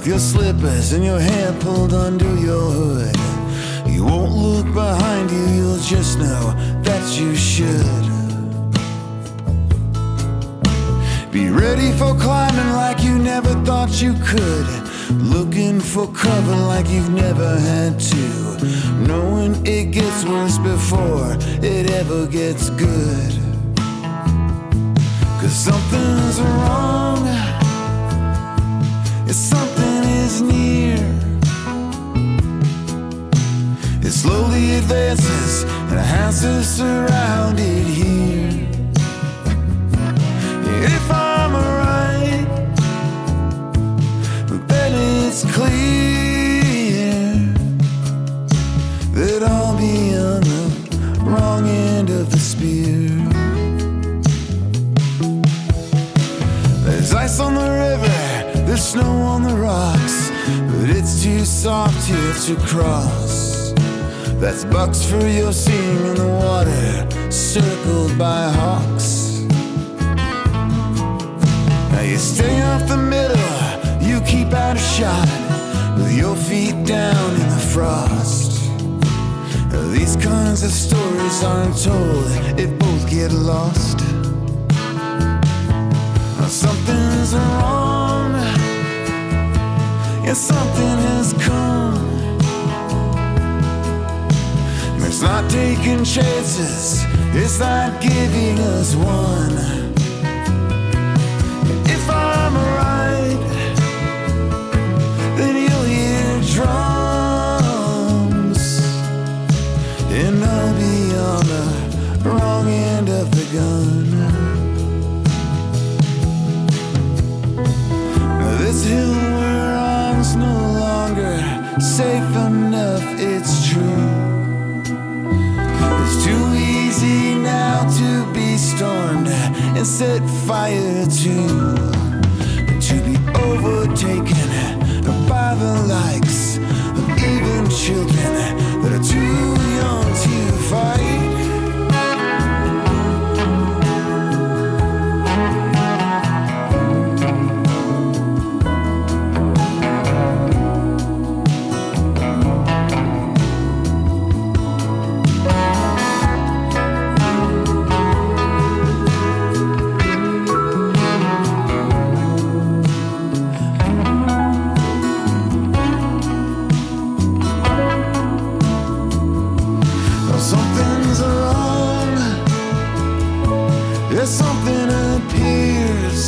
with your slippers and your hair pulled under your hood. You won't look behind you, you'll just know that you should. Be ready for climbing like you never thought you could. Looking for cover like you've never had to. Knowing it gets worse before it ever gets good. 'Cause something's wrong, if something is near. It slowly advances and a house is surrounded here. If I'm right, then it's clear that I'll be on the wrong end of the spear. There's ice on the river, there's snow on the rocks, but it's too soft here to cross. That's bucks for your seeing in the water, circled by hawks. Now you stay off the middle, you keep out of shot, with your feet down in the frost. Now these kinds of stories aren't told if both get lost. Now something's wrong, yeah, something has come. It's not taking chances, it's not giving us one. If I'm right, then you'll hear drums, and I'll be on the wrong end of the gun. Now this hill we're on's no longer safe enough, it's true. It's too easy now to be stormed and set fire to, and to be overtaken by the likes of even children that are too young to fight. Something appears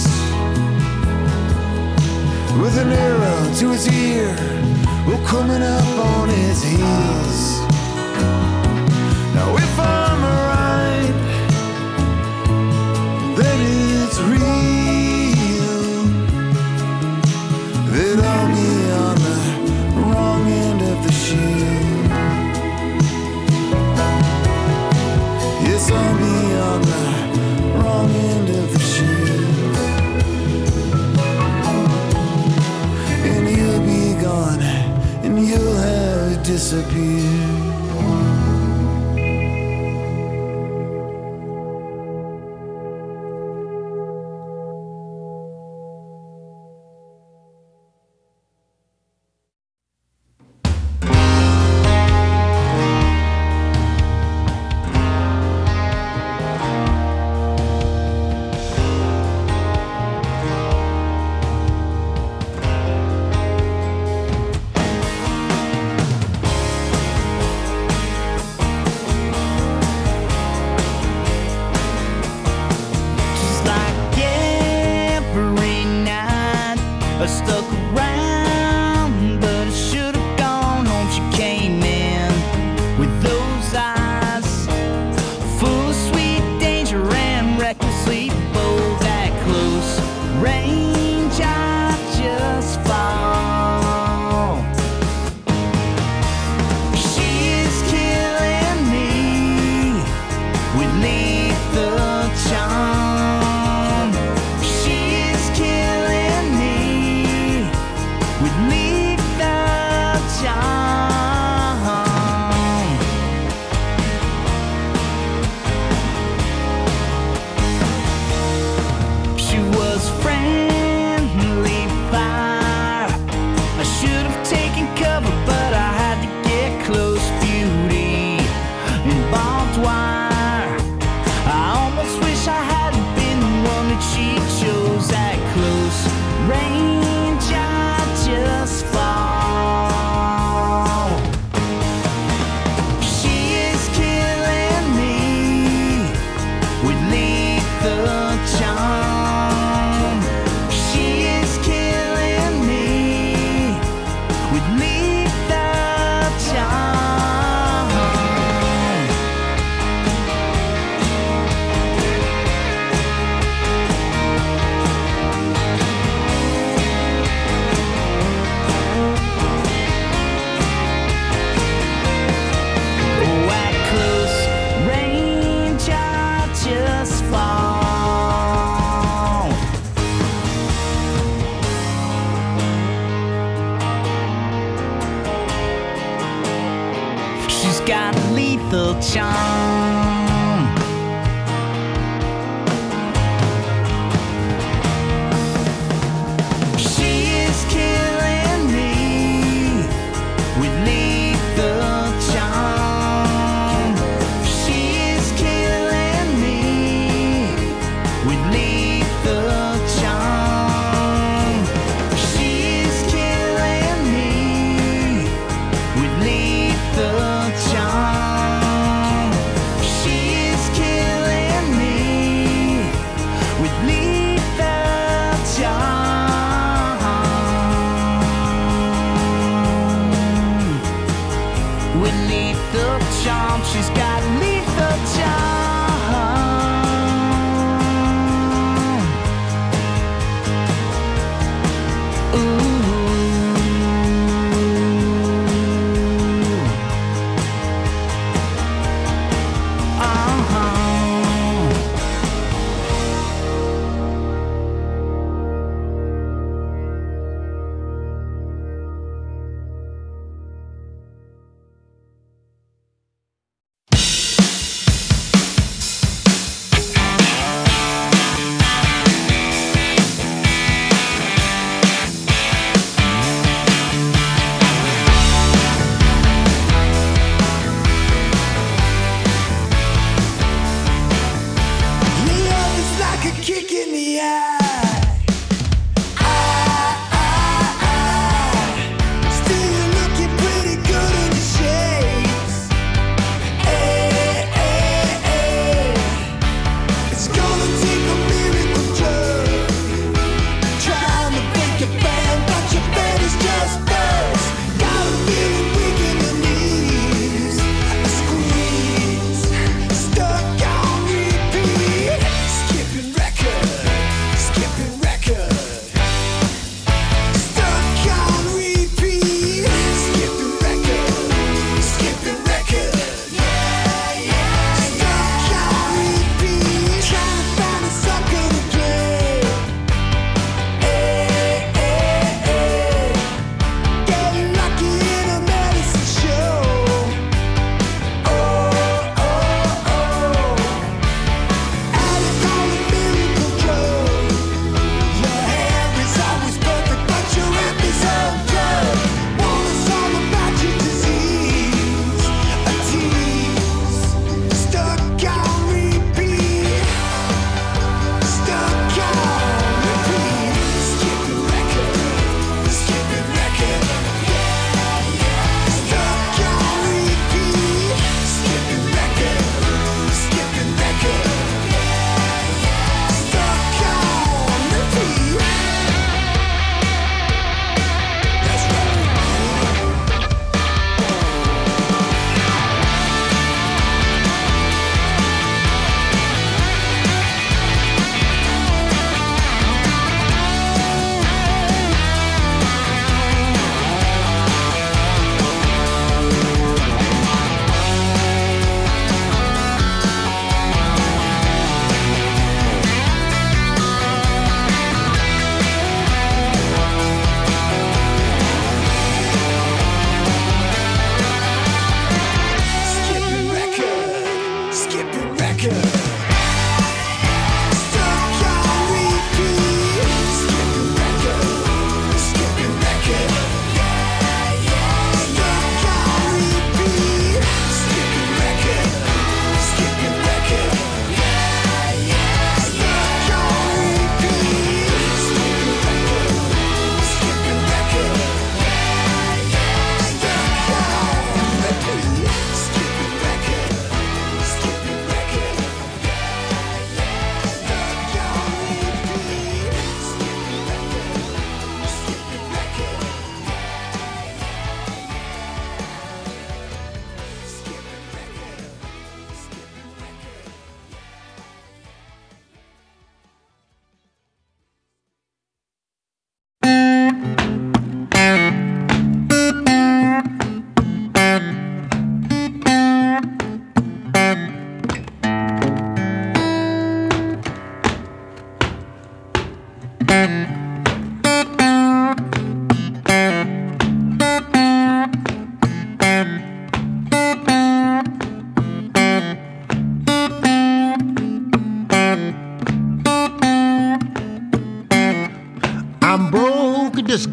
with an arrow to its ear, or coming up on its heels. Now if I'm right, then it's real that I'll be on the wrong end of the shield. Yes, I'll be on the wrong end of the shield, and you'll be gone, and you'll have disappeared. Stuck around, but I should have gone home. She came in with those eyes full of sweet danger and recklessly bold. That close range, I just fall. She is killing me with lethal charm. She is killing me with lethal charm. She was friendly fire, got lethal charm. She is killing me with lethal charm. She is killing me with lethal charm. She is killing me with lethal charm.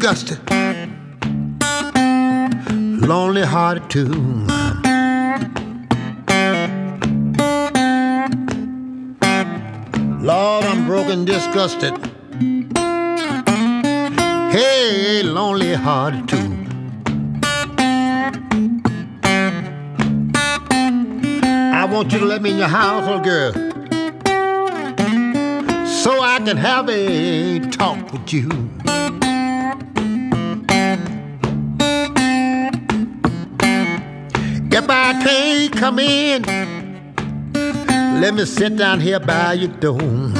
disgusted, lonely hearted too. Lord, I'm broken, disgusted. Hey, lonely hearted too. I want you to let me in your house, little girl, so I can have a talk with you. If I can't come in, let me sit down here by your door.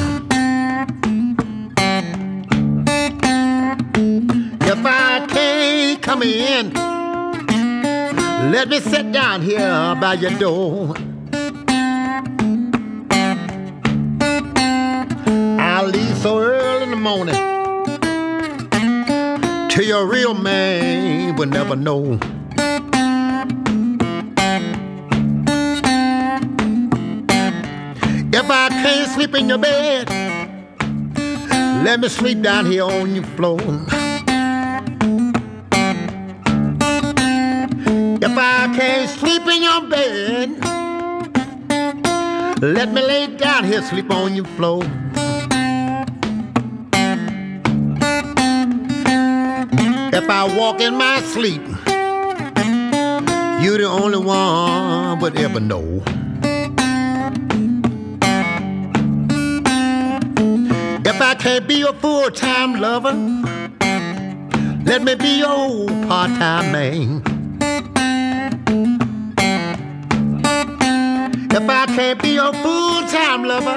If I can't come in, let me sit down here by your door. I'll leave so early in the morning till your real man will never know. If I can't sleep in your bed, let me sleep down here on your floor. If I can't sleep in your bed, let me lay down here, sleep on your floor. If I walk in my sleep, you're the only one would ever know. If I can't be your full-time lover, let me be your part-time man. If I can't be your full-time lover,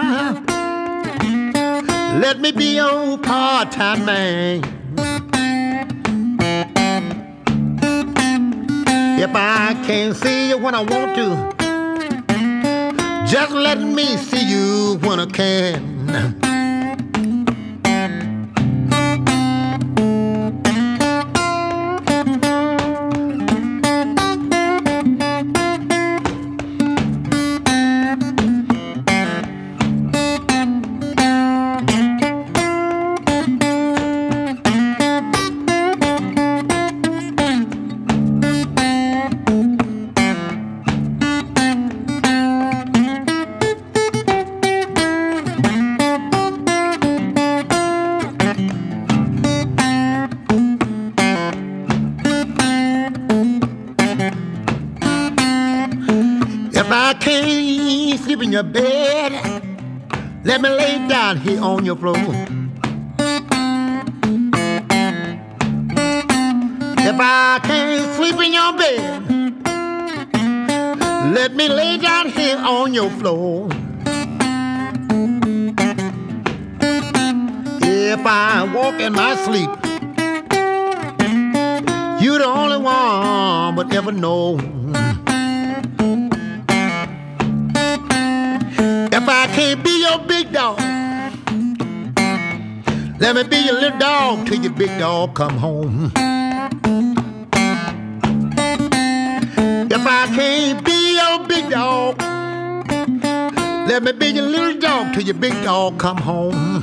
let me be your part-time man. If I can't see you when I want to, just let me see you when I can. In your bed, let me lay down here on your floor. If I can't sleep in your bed, let me lay down here on your floor. If I walk in my sleep, you're the only one would ever know. If I can't be your big dog, let me be your little dog till your big dog come home. If I can't be your big dog, let me be your little dog till your big dog come home.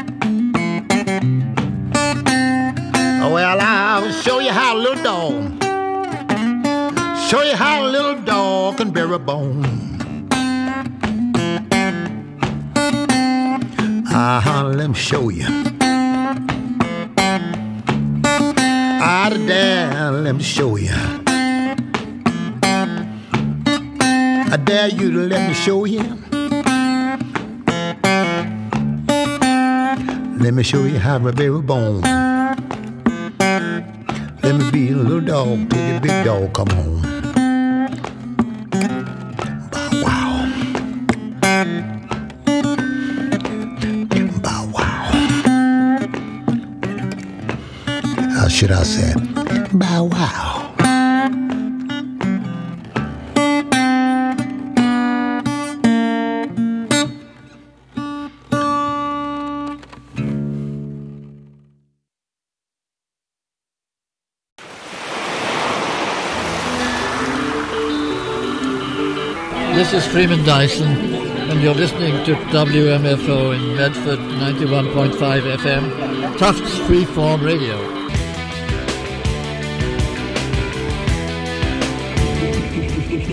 Well, I'll show you how a little dog, show you how a little dog can bear a bone. Let me show you. Out of there, let me show you. I dare you to let me show you. Let me show you how to bear a bone. Let me be a little dog till the big dog come home. Should I say, bow wow. This is Freeman Dyson, and you're listening to WMFO in Medford, 91.5 FM, Tufts Freeform Radio.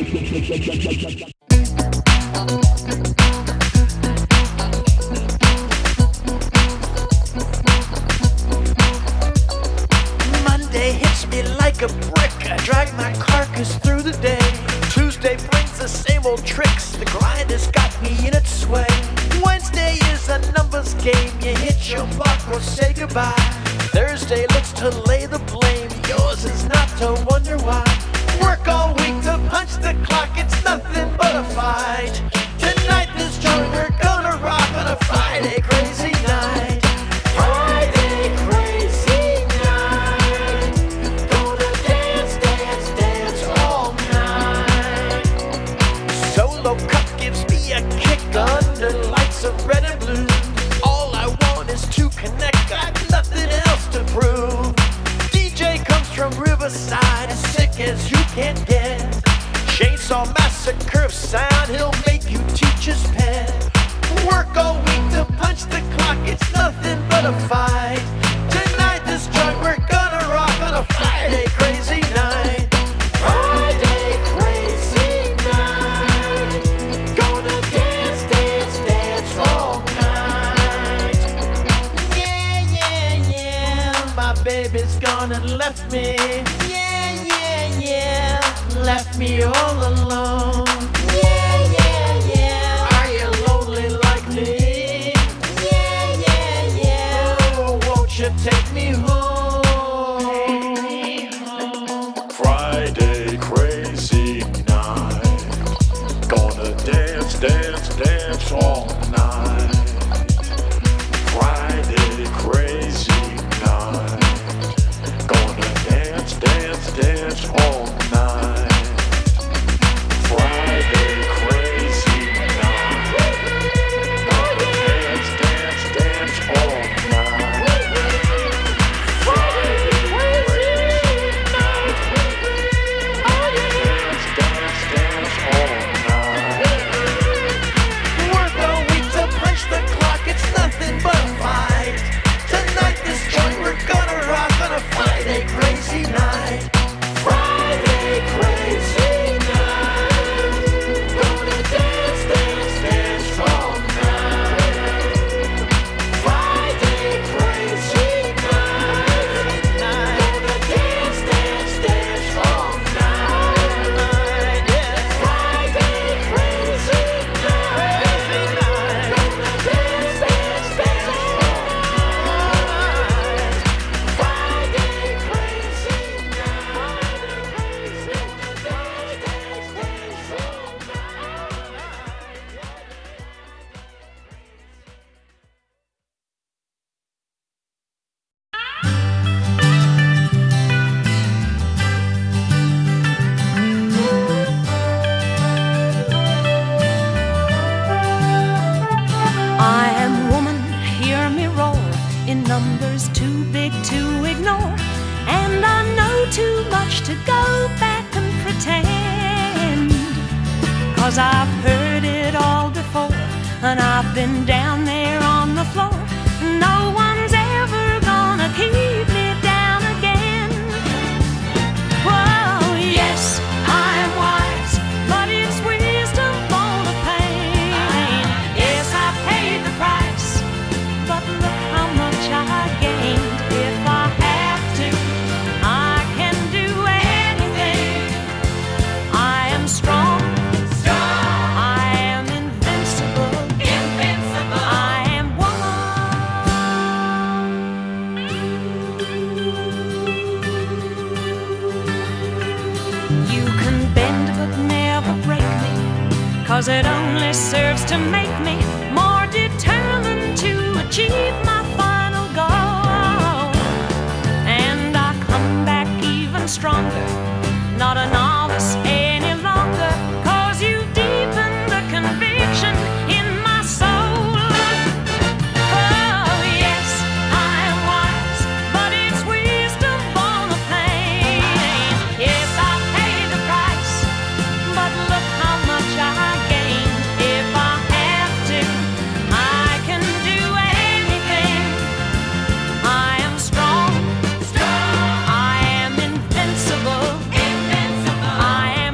Monday hits me like a brick. I drag my carcass through the day. Tuesday brings the same old tricks. The grind has got me in its sway. Wednesday is a numbers game. You hit your mark or say goodbye. Thursday looks to lay the blame. Yours is not to wonder why. Work all week to punch the clock. It's nothing but a fight. Tonight this joint we're gonna rock on a Friday crazy night. Friday crazy night. Gonna dance, dance, dance all night. Solo cup gives me a kick under lights of red and blue. All I want is to connect. Got nothing else to prove. DJ comes from Riverside, as sick as you can get. Chainsaw Massacre sound, he'll make you teach his pen. Work all week to punch the clock, it's nothing but a fight. Tonight this joint we're gonna rock on a Friday crazy night. Friday crazy night. Gonna dance, dance, dance all night. Yeah, yeah, yeah, my baby's gone and left me. Yeah, yeah, yeah, left me all alone. Yeah, yeah, yeah, are you lonely like me? Yeah, yeah, yeah, oh, won't you take me home? Friday crazy night. Gonna dance, dance, dance all night. Friday crazy night. Gonna dance, dance, dance all night. Friday crazy night. Gonna dance, dance, dance all night. Friday crazy night. Dance, dance, dance all night. Work all week to punch the clock, it's nothing but a fight. Tonight this joint we're gonna rock on a Friday crazy night. Friday crazy night. Gonna dance, dance, dance all night. Friday crazy night. Gonna dance, dance, dance all night. Yeah. Friday crazy night. Gonna dance, dance, dance all night. Friday crazy I am woman, hear me roar, in numbers too big to ignore. And I know too much to go back and pretend. 'Cause I've heard it all before, and I've been down there on the floor. No one's ever gonna keep me down again. Whoa, yes, I am wise, but it's wisdom born of pain. Yes, I paid the price, but look how much I gained. If I have to, I can do anything. I am strong. I am invincible. I am woman. You can bend but never break me, 'cause it only serves to make me more determined to achieve my final goal. And I come back even stronger, not a novice any longer, 'cause you've deepened the conviction in my soul. Oh yes, I am wise, but it's wisdom born of pain. Yes, I paid the price, but look how much I gained. If I have to, I can do anything. I am strong. I am invincible. I am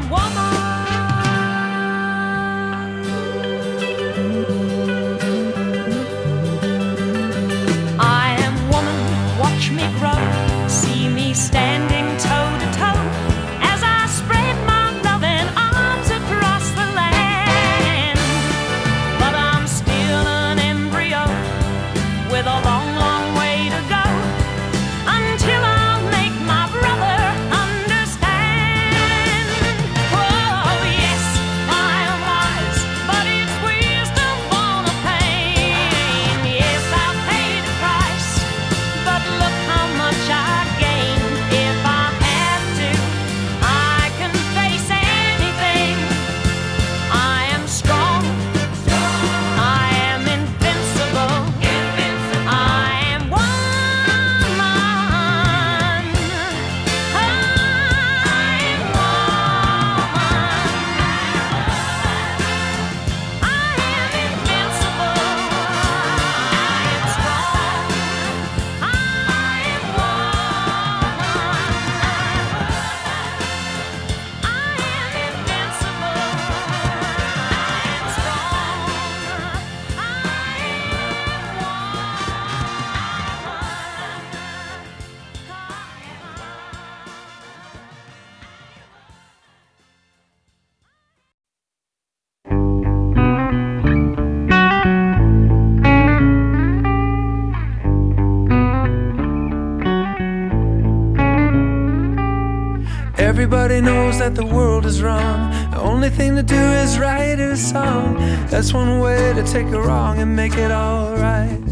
Everybody knows that the world is wrong. The only thing to do is write a song. That's one way to take a wrong and make it alright.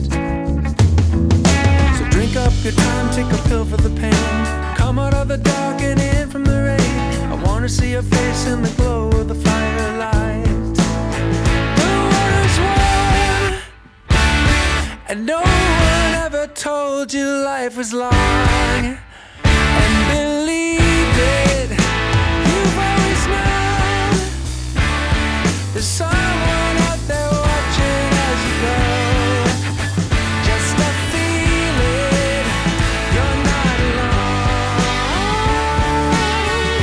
So drink up your time, take a pill for the pain. Come out of the dark and in from the rain. I wanna see your face in the glow of the firelight. The water's warm, and no one ever told you life was long. And believe it, you've always known there's someone out there watching as you go. Just a feeling you're not alone.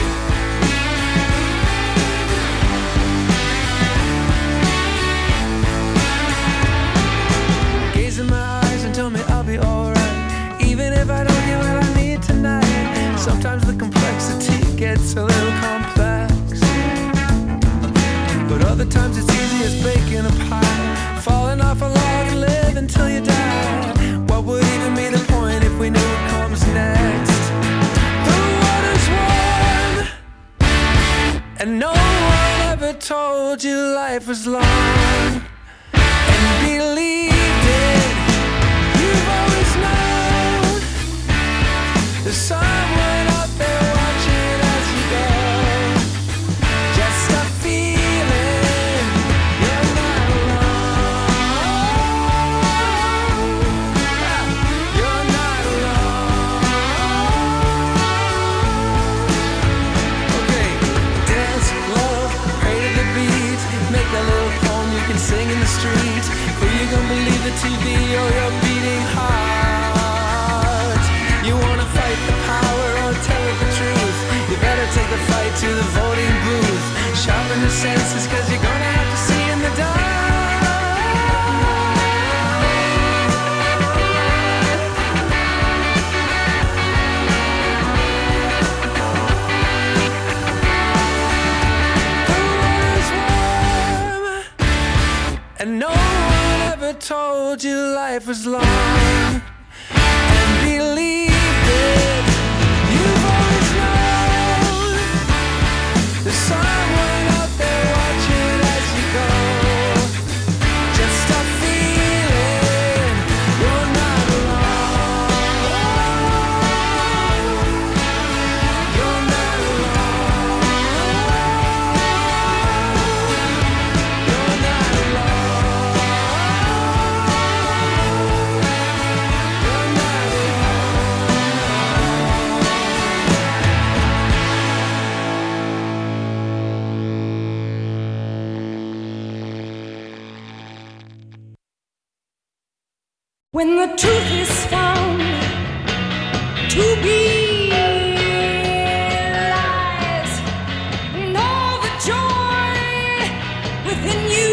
Gaze in my eyes and tell me I'll be alright, even if I don't get what I need tonight. Sometimes the complexity gets a little complex, but other times it's easy as baking a pie, falling off a log and live until you die. What would even be the point if we knew what comes next? The water's warm, and no one ever told you life was long. And believed it, you've always known there's someone out there watching as you go. Just a feeling you're not alone. You're not alone. Okay, dance, love, pray to the beat. Make a little poem you can sing in the street. Who you gonna believe, the TV or your beating heart? You wanna fight the power or tell it the truth? You better take the fight to the voting booth. Sharpen your senses, cause you're gonna have to see in the dark. The water's warm, and no one ever told you life was long. And believed it, you've always known there's someone out there watching as you go. Just a feeling you're not alone. You're not alone. You're not alone. You're not When the truth is found to be lies, and all the joy within you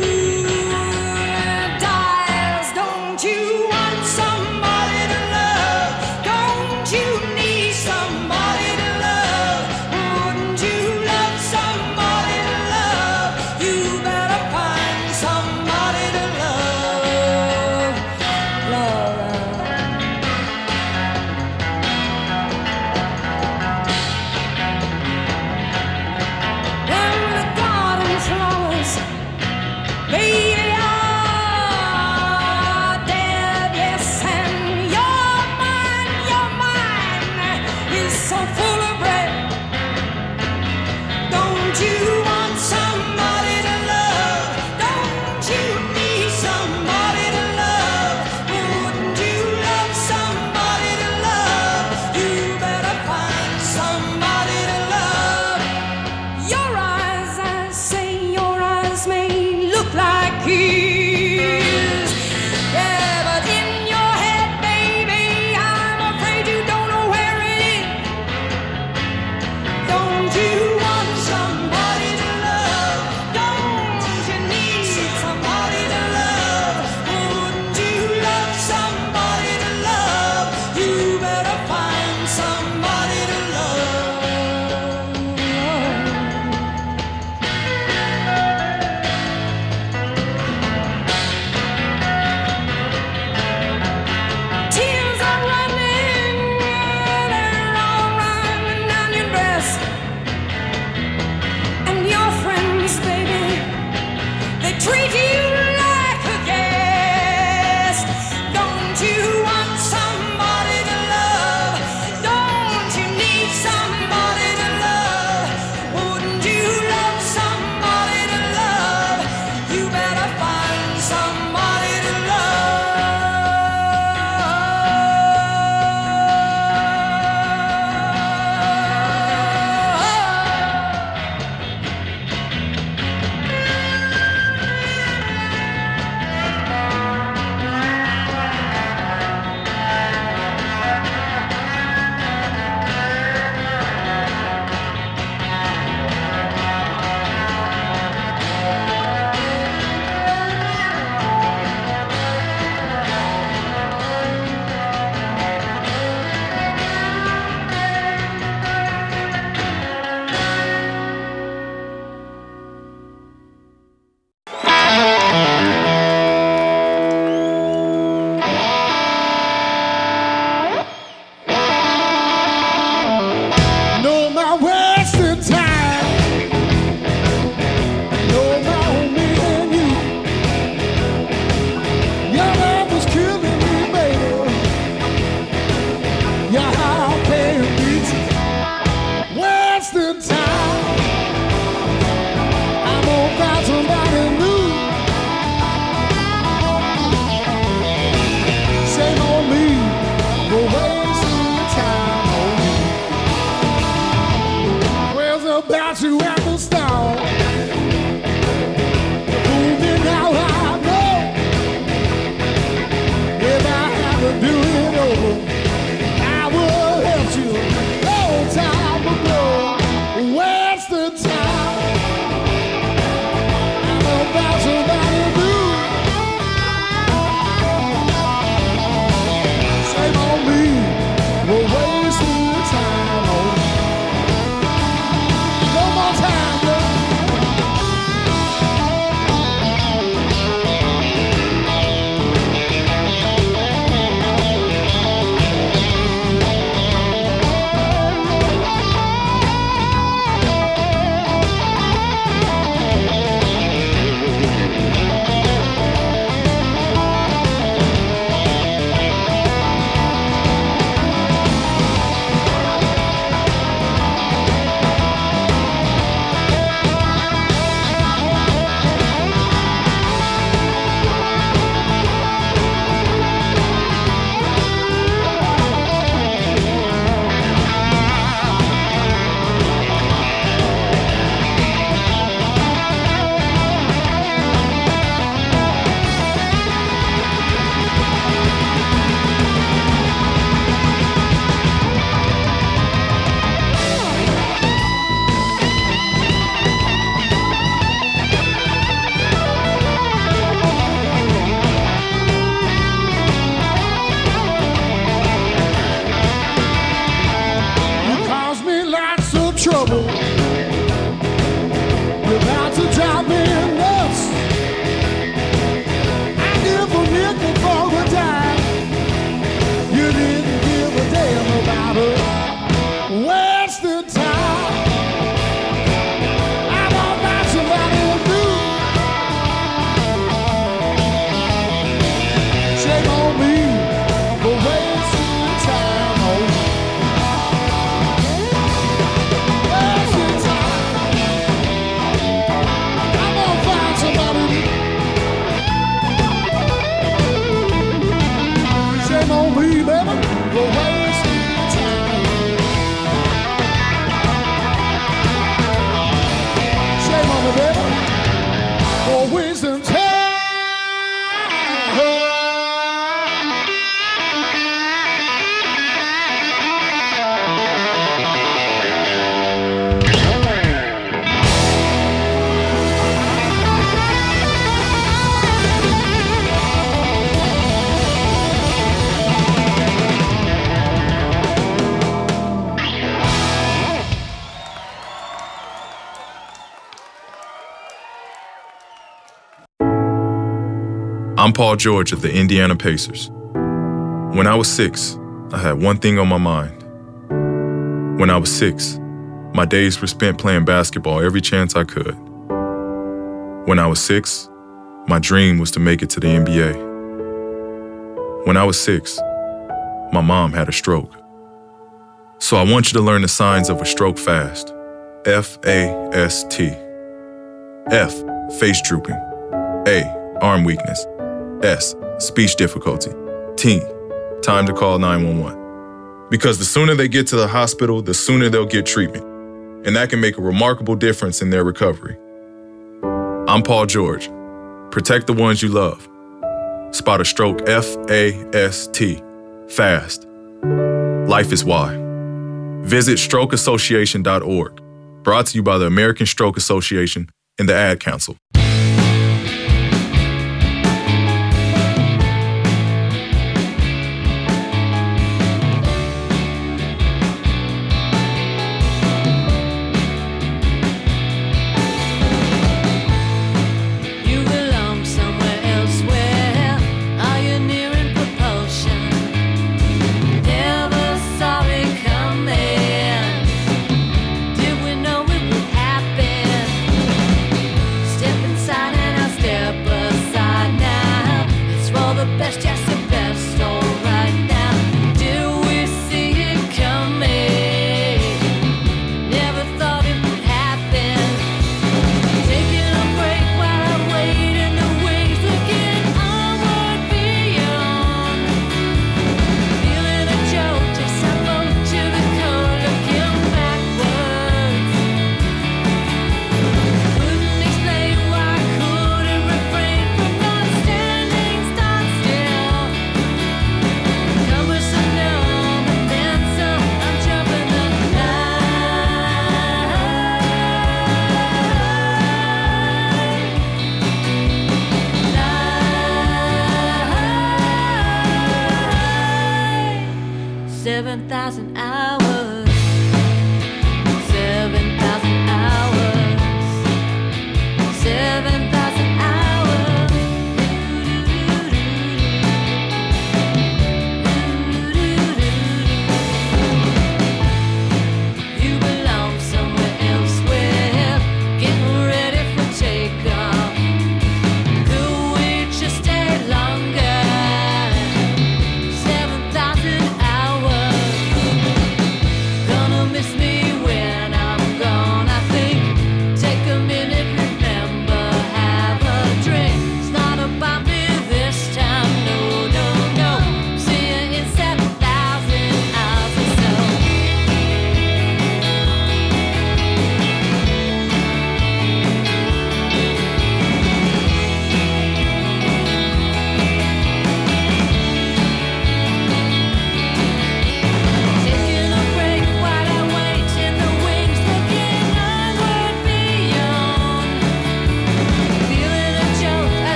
dies. Don't you want somebody to love? Don't you need somebody to love? Wouldn't you love somebody to love? You better find somebody to love. Love. wasted time. I know about somebody new. Shame on me, we're wasting time. Oh, no more time, girl. Trouble. You're about to drive me nuts. I give a nickel for a dime. You didn't give a damn about her. Wasted time. I'm all about somebody new. Shame on me for wasting time. Oh. Shame on me, baby, for wasting time. Shame on me, baby, for wasting time. I'm Paul George of the Indiana Pacers. When I was 6, I had one thing on my mind. When I was 6, my days were spent playing basketball every chance I could. When I was 6, my dream was to make it to the NBA. When I was 6, my mom had a stroke. So I want you to learn the signs of a stroke fast. F-A-S-T. F, face drooping. A, arm weakness. S, speech difficulty. T, time to call 911. Because the sooner they get to the hospital, the sooner they'll get treatment. And that can make a remarkable difference in their recovery. I'm Paul George. Protect the ones you love. Spot a stroke F-A-S-T. Fast. Life is why. Visit strokeassociation.org. Brought to you by the American Stroke Association and the Ad Council. Step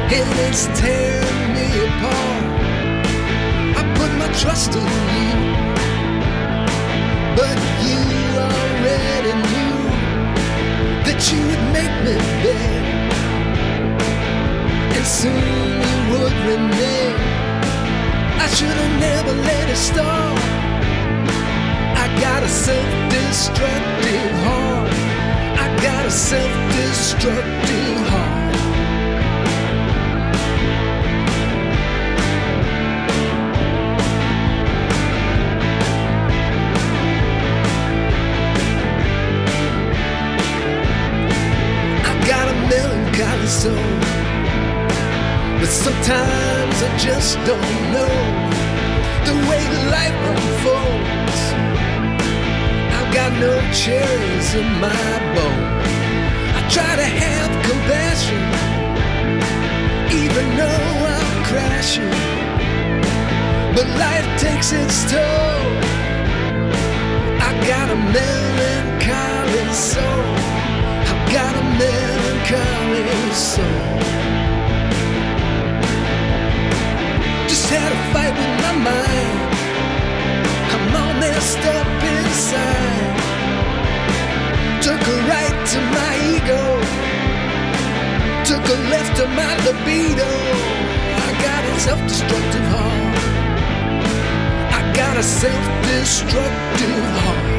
and it's tearing me apart. I put my trust in you, but you already knew that you would make me beg, and soon you would renege. I should have never let it start. I got a self-destructive heart. I got a self-destructive heart. I got a melancholy soul, but sometimes I just don't know the way that life unfolds. I've got no cherries in my bowl. I try to have compassion, even though I'm crashing, but life takes its toll. I got a melancholy soul. I've got a melancholy soul. Had a fight with my mind. I'm all messed up inside. Took a right to my ego, took a left to my libido. I got a self-destructive heart. I got a self-destructive heart.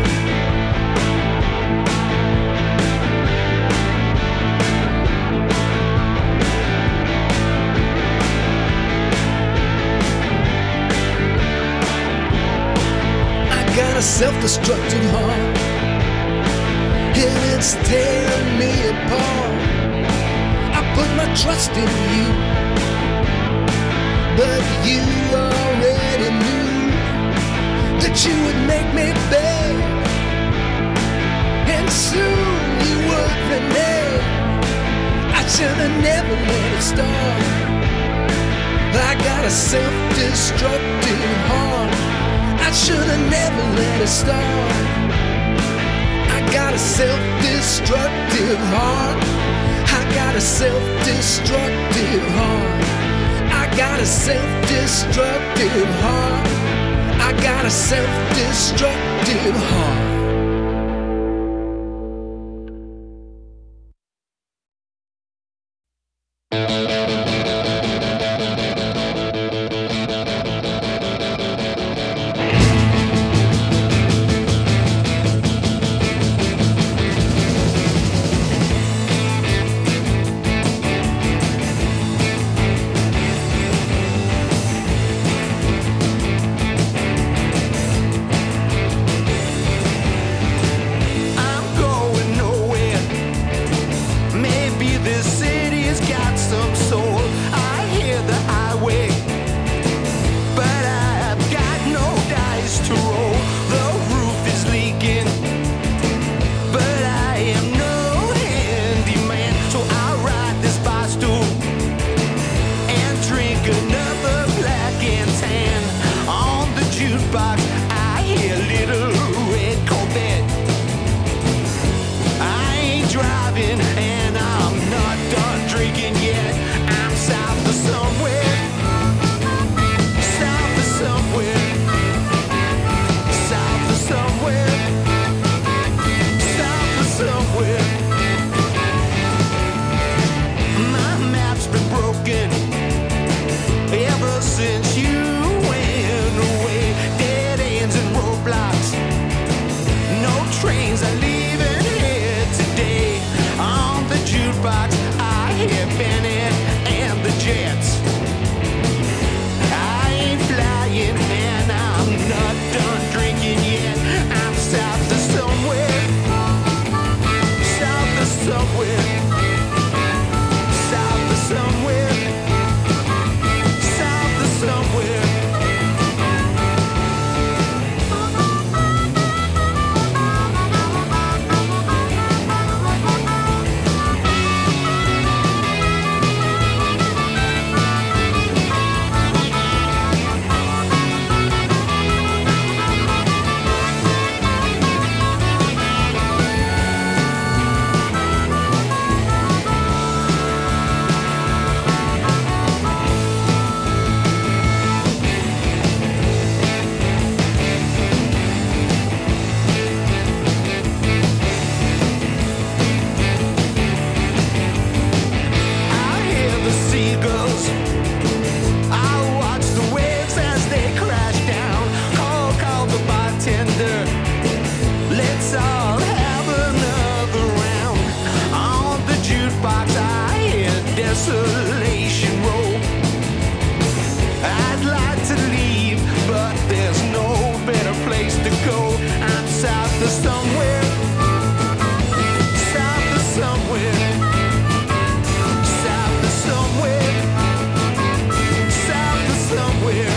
A self-destructive heart, and it's tearing me apart. I put my trust in you, but you already knew that you would make me beg, and soon you would renege. I should have never let it start. I got a self-destructive heart. I should have never let it start. I got a self-destructive heart. I got a self-destructive heart. I got a self-destructive heart. I got a self-destructive heart. isolation row. I'd like to leave, but there's no better place to go. I'm south of somewhere, south of somewhere, south of somewhere, south of somewhere.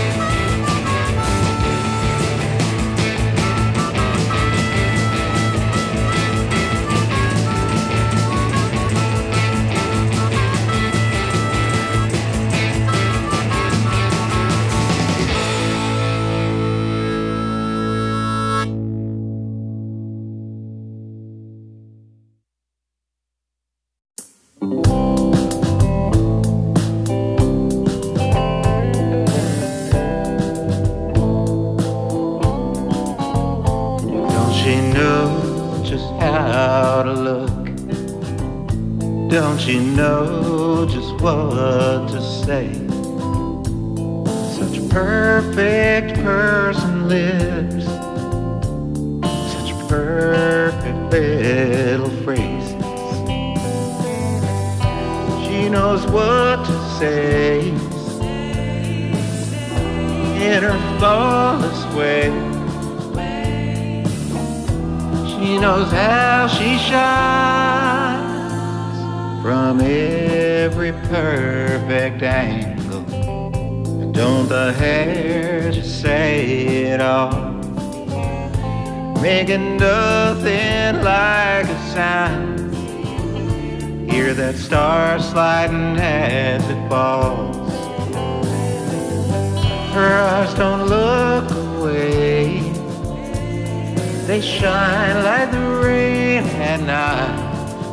Don't you know just what to say? Such a perfect person lives, such perfect little phrases. She knows what to say in her flawless way. She knows how she shines from every perfect angle. And don't the hair just say it all, making nothing like a sound. Hear that star sliding as it falls. Her eyes don't look away, they shine like the rain at night.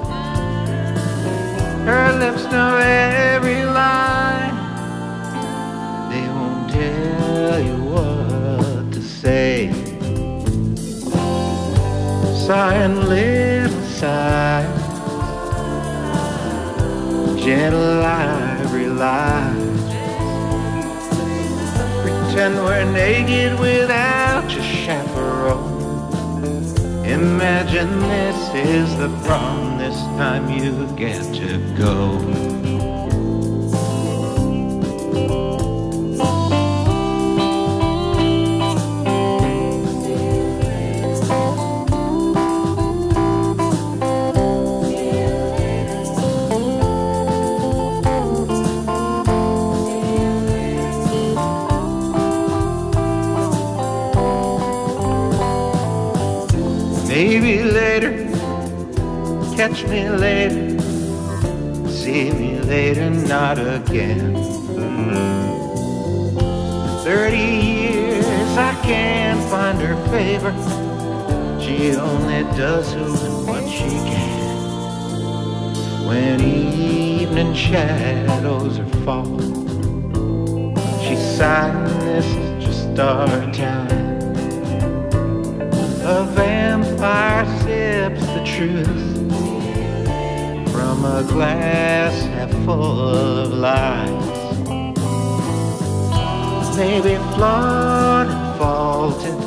Her lips know every line, they won't tell you what to say. Sighing little sighs, gentle ivory lies. Pretend we're naked without your chaperone. Imagine this is the prom, this time you get to go. Maybe later, catch me later, see me later, not again. 30 years I can't find her favor, she only does who and what she can. When evening shadows are falling, she's sighing, this is just our time. A vampire sips the truth from a glass half full of lies. Maybe flawed and faulted,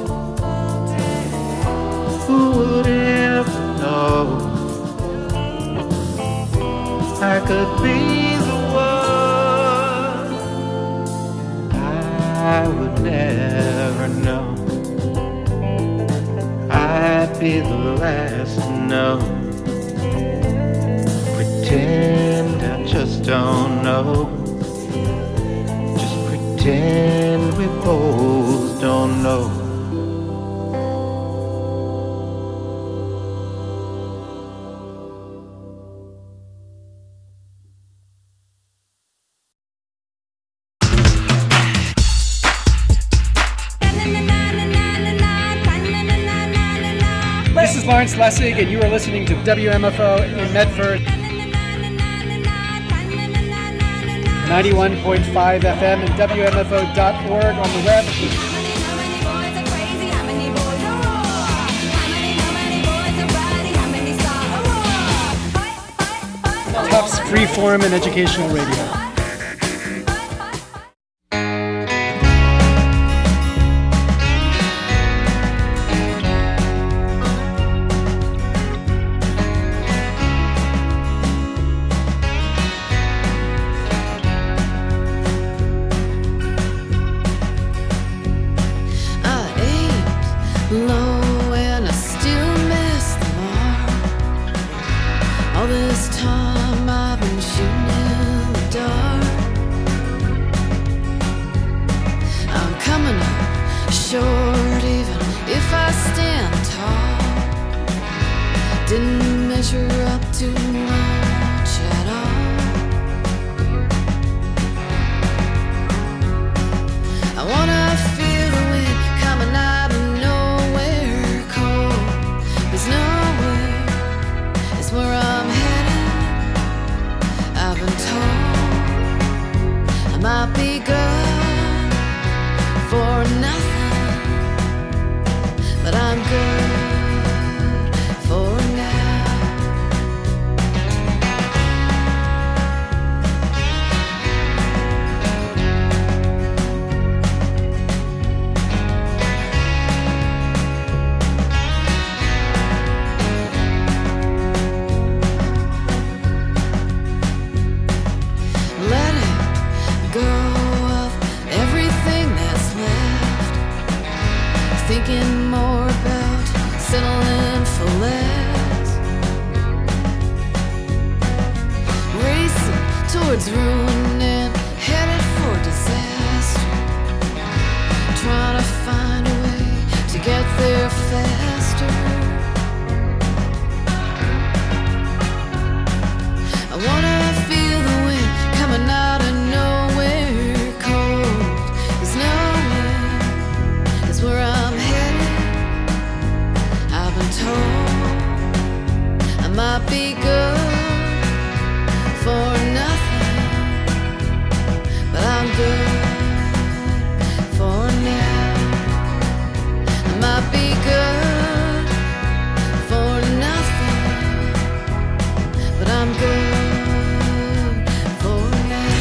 who would ever know? I could be the one I would never know. I'd be the last to know. Pretend I just don't know. Just pretend we both don't know. This is Lawrence Lessig, and you are listening to WMFO in Medford. 91.5 FM and WMFO.org on the web. Tufts Freeform and Educational Radio. too much at all. I wanna feel the wind coming out of nowhere cold. There's nowhere, it's where I'm headed. I've been told I might be good for nothing, but I'm good for now. Let it go of everything that's left. Thinking more about settling for less. Racing towards ruin and headed for disaster. Trying to find a way to get there faster. I wanna feel the wind coming out of nowhere cold. There's nowhere, it's where I'm headed. I've been told I might be good for nothing, but I'm good for now. I might be good for nothing, but I'm good for now.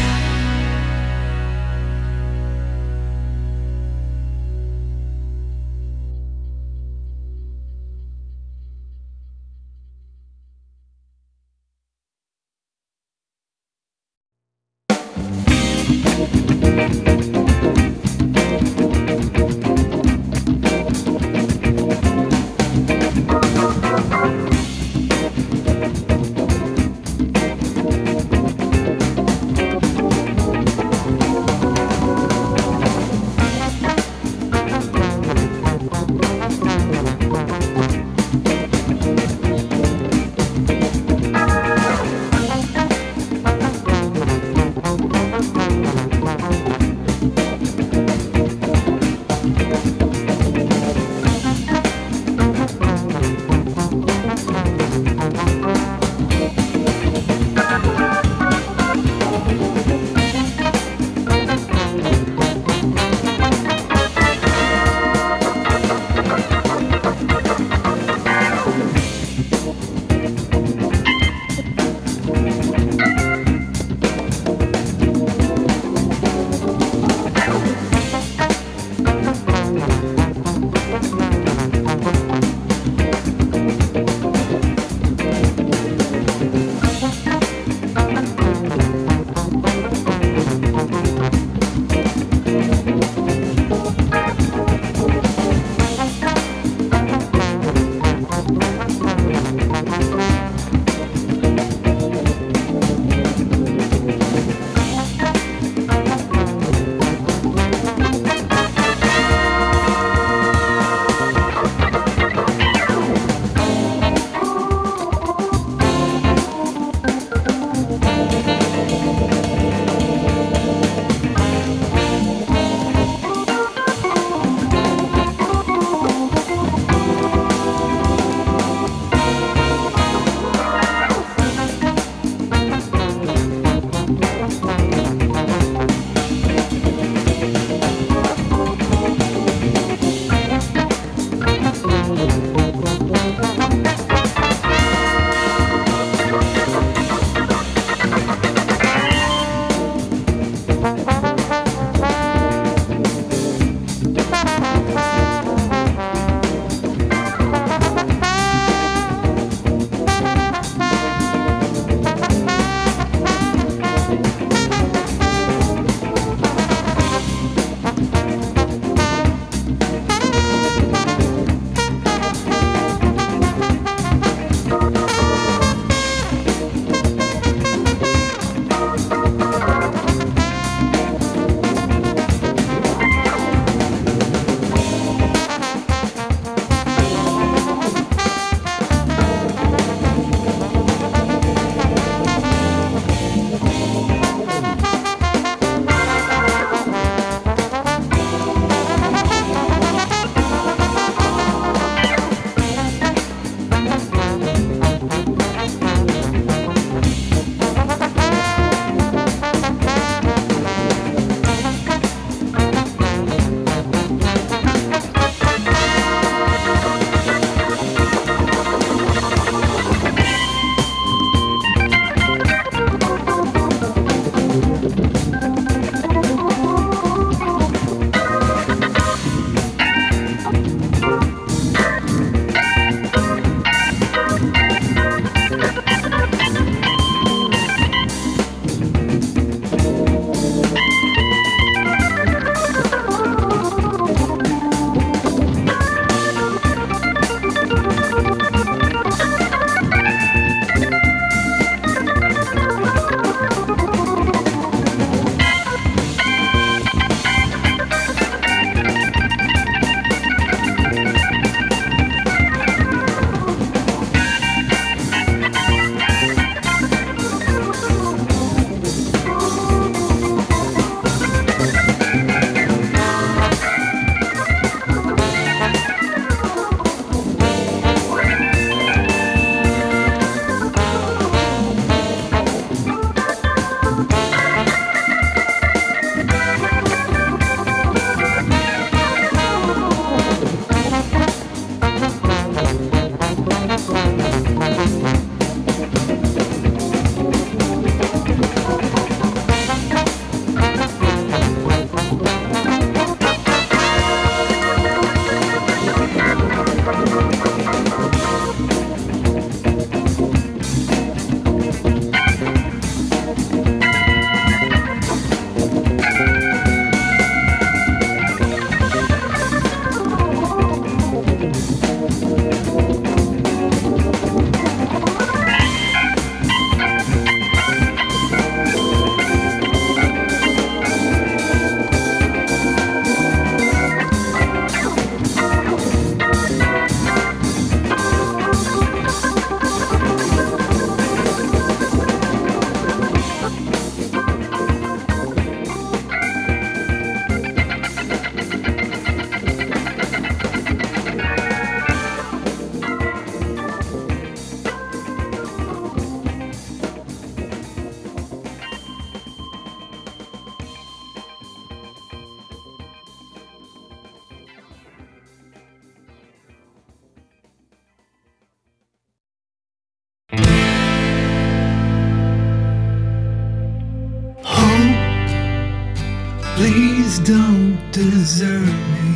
Please don't desert me.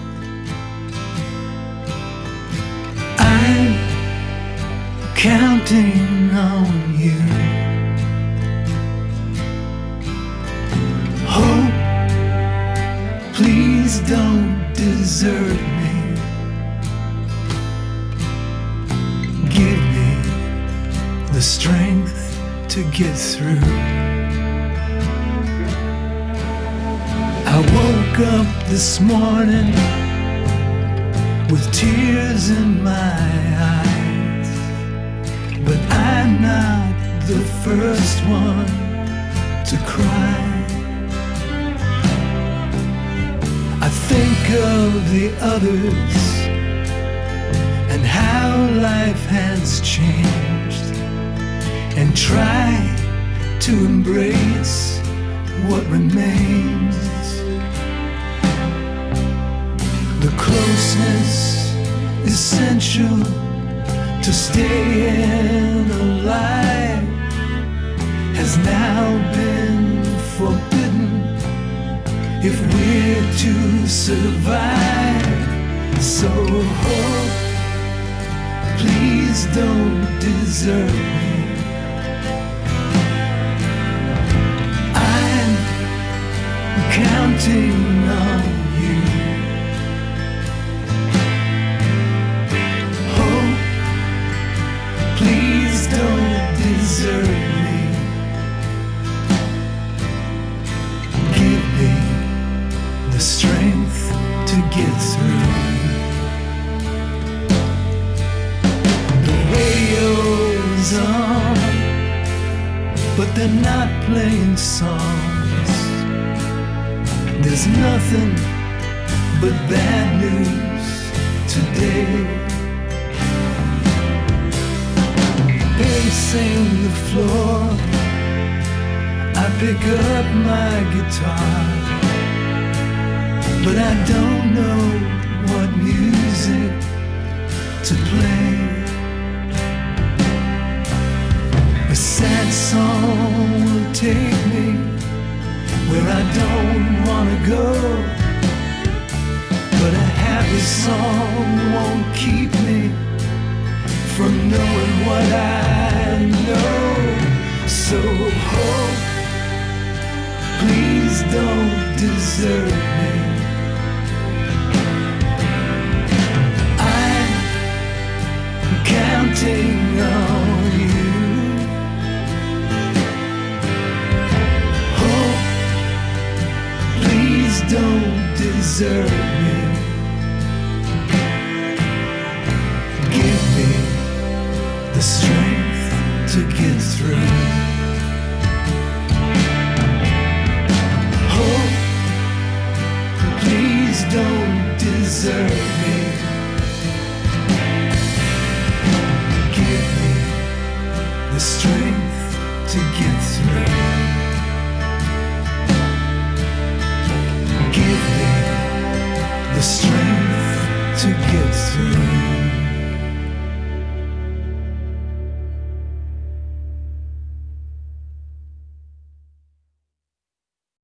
I'm counting on you. Hope, please don't desert me. Give me the strength to get through. I woke up this morning with tears in my eyes, but I'm not the first one to cry. I think of the others and how life has changed, and try to embrace what remains. The closeness essential to staying alive has now been forbidden if we're to survive. So hope, please don't desert me. I'm counting on you. Hope, please don't desert me. Give me the strength to get through. The radio's on, but they're not playing songs. There's nothing but bad news today. Pacing the floor, I pick up my guitar, but I don't know what music to play. A sad song will take me where I don't wanna go. But a happy song won't keep me from knowing what I know. So hope, please don't desert me. I'm counting on you. Hope, please don't desert me. Give me the strength to get through. Hope, please don't desert me. Give me the strength to get through. Give me the strength to get through.